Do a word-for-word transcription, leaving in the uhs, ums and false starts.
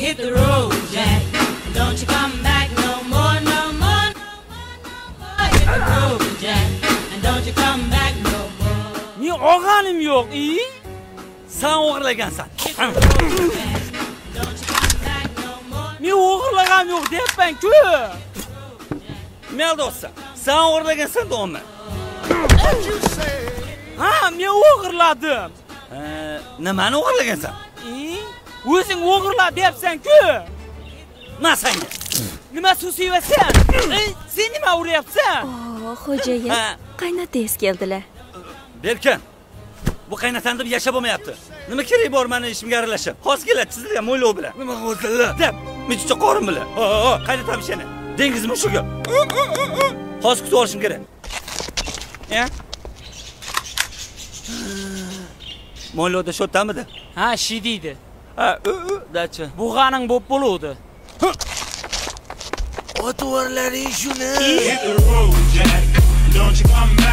Hit the road, Jack. Don't you come back no more, no more, no more, no more. Hit the road, Jack. And don't you come back no more. Men og'anim yo'q, i? Sen o'g'irlagansan. Men o'g'irlagam yo'q deyapman-ku. Men do'stlar, sen o'g'irlagansan deyapman. Ha, men o'g'irladim. Nimani o'g'irlagansan? I? O'zing o'g'irla deyapsan-ku. Men senga. Nima susiyapsan? Sen nima uryapsan? Oh, xo'jayin, qaynotangiz keldilar. Berkan. Bu qaynotani deb yashab olmayapti. Nima kerak bor meni ishimga aralashib? Hozir keladi chizilgan mo'ylov bilan. Nima qildilar? deb, michicha qorin bilan. Ha, ha, qaynotam ishini. Dengiz mushugi. Hozir kutib olishim kerak. Ya? Mo'ylovda shottamidi? Ha, shi deydi. Ha, dachi. Bug'aning bo'p bo'luvdi. Otvorlaring shuni. Hit the road, Jack. Don't you come back.